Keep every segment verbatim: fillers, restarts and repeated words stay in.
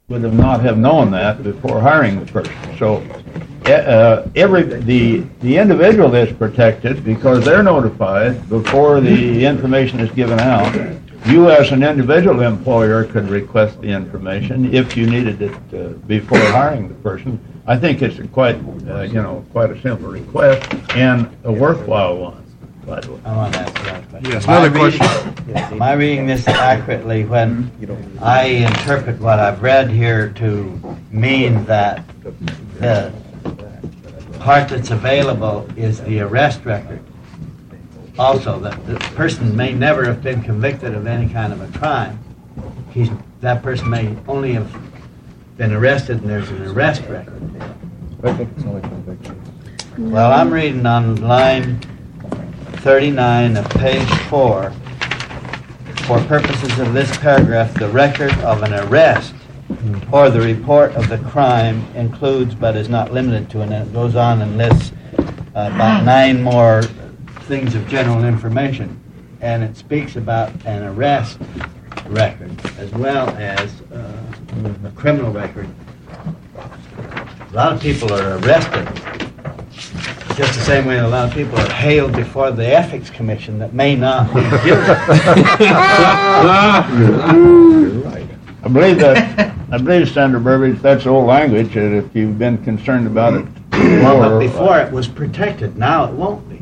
would have not have known that before hiring the person. So uh, every the the individual is protected because they're notified before the information is given out. You, as an individual employer, could request the information if you needed it uh, before hiring the person. I think it's a quite, uh, you know, quite a simple request and a worthwhile one. By the way. I want to ask that question. Yes, another question. Am I reading this accurately when I interpret what I've read here to mean that the part that's available is the arrest record? Also, that the person may never have been convicted of any kind of a crime. He's, that person may only have been arrested and there's an arrest record. I think it's only conviction. Well, I'm reading on line thirty-nine of page four. For purposes of this paragraph, the record of an arrest or the report of the crime includes but is not limited to, and it goes on and lists uh, about nine more things of general information, and it speaks about an arrest record as well as uh, a criminal record. A lot of people are arrested just the same way a lot of people are hailed before the ethics commission that may not be guilty. I believe that, I believe, Senator Burbidge, that's old language, and if you've been concerned about it Well, but before, before it was protected, now it won't be.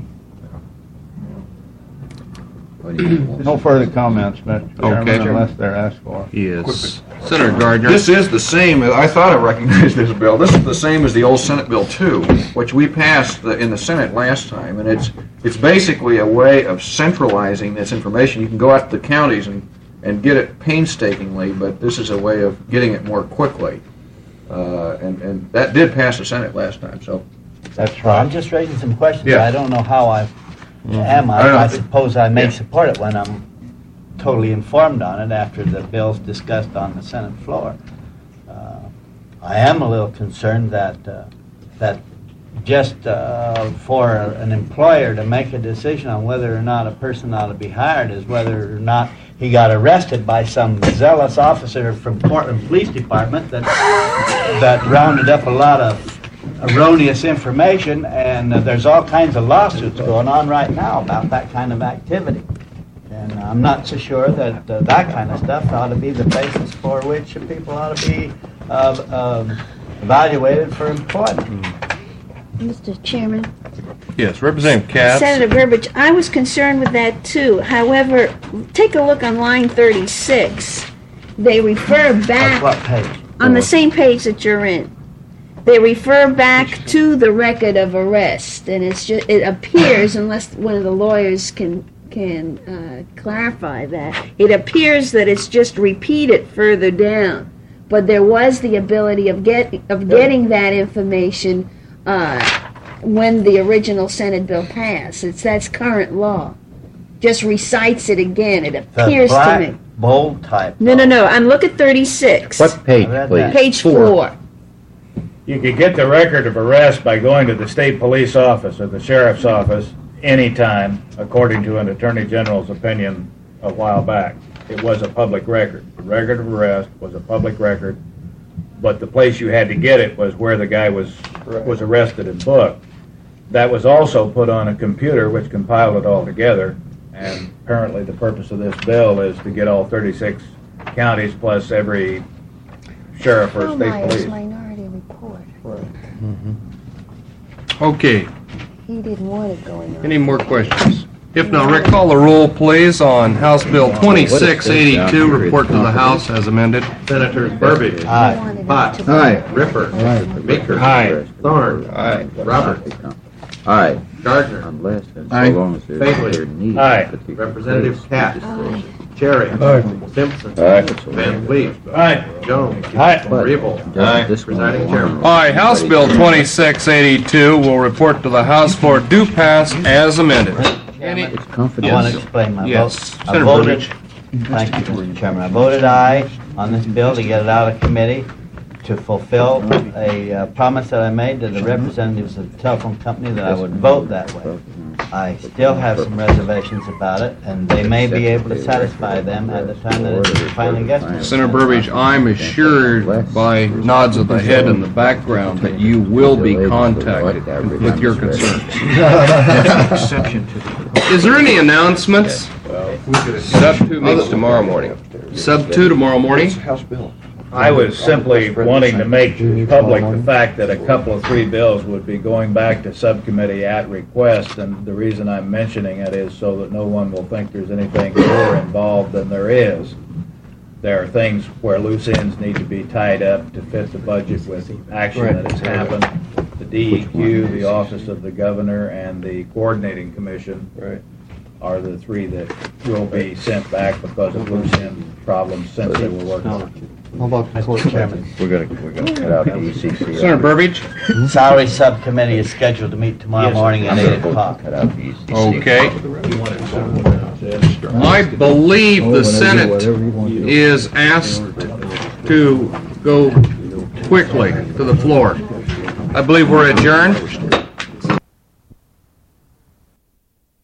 no further comments, Mister Chairman, Okay. unless they're asked for. Yes. Senator Gardner. This is the same, I thought I recognized this bill, this is the same as the old Senate Bill two, which we passed the- in the Senate last time, and it's it's basically a way of centralizing this information. You can go out to the counties and, and get it painstakingly, but this is a way of getting it more quickly. Uh, and, and that did pass the Senate last time, so. That's I'm right. just raising some questions. Yeah. I don't know how I am. I don't know. I, I suppose I may Yeah. support it when I'm totally informed on it after the bill's discussed on the Senate floor. Uh, I am a little concerned that uh, that just uh, for an employer to make a decision on whether or not a person ought to be hired is whether or not he got arrested by some zealous officer from Portland Police Department that that rounded up a lot of erroneous information, and uh, there's all kinds of lawsuits going on right now about that kind of activity. And I'm not so sure that uh, that kind of stuff ought to be the basis for which people ought to be uh, um, evaluated for employment. Mister Chairman, Yes, Representative Katz. Senator Burbidge, I was concerned with that too. However, take a look on line thirty-six. They refer That's back what page? on the same page that you're in. They refer back to the record of arrest, and it's just it appears, unless one of the lawyers can can uh, clarify that, it appears that it's just repeated further down. But there was the ability of get of getting that information uh, when the original Senate bill passed. It's that's current law. Just recites it again. It The appears to black, me. bold type. No, no, no. I'm look at thirty-six. What page, I read please? that. Page four. You could get the record of arrest by going to the state police office or the sheriff's office anytime, according to an attorney general's opinion a while back. It was a public record. The record of arrest was a public record, but the place you had to get it was where the guy was was arrested and booked. That was also put on a computer which compiled it all together, and apparently the purpose of this bill is to get all thirty-six counties plus every sheriff or state police. Minority Report. Okay, He didn't want it going on. any more questions? If not, Rick, call the roll, please, on House Bill twenty-six eighty-two, report to the House as amended. Senators Burbidge. Aye. Potts. Aye. Ripper. Baker. Aye. Thorne. Aye. Roberts. Aye. Gardner. Unless and Aye. so long as there's Favorite. clear need. Aye. particular Representative case. Katz. Cherry. Simpson. Aye. Van Fleet. Aye. Jones. Aye. But Riebel. doesn't this one Presiding belong Chairman. on- Aye, House Bill twenty-six eighty-two will report to the House for due pass as amended. Any? It's I want to confidential. explain my Yes. vote. I Senator voted, Burbidge. thank you, Mister Chairman. I voted aye on this bill to get it out of committee to fulfill a uh, promise that I made to the representatives of the telephone company that I would vote that way. I still have some reservations about it, and they may be able to satisfy them at the time that it finally gets to them. Senator Burbidge, I'm assured by nods of the head in the background that you will be contacted with your concerns. Exception to the. Is there any announcements? Sub two meets tomorrow morning. Sub two tomorrow morning? House bill. I was simply wanting to make public the fact that a couple of three bills would be going back to subcommittee at request, and the reason I'm mentioning it is so that no one will think there's anything more involved than there is. There are things where loose ends need to be tied up to fit the budget with action that has happened. The D E Q, the Office of the Governor, and the Coordinating Commission are the three that will be sent back because of loose end problems since they were working on it. How about Mister Chairman? We're gonna, we're gonna cut out the E C C. Senator Burbidge? Salary Subcommittee is scheduled to meet tomorrow morning at eight o'clock. Cut out the E C C. Okay. I believe the Senate is asked to go quickly to the floor. I believe we're adjourned.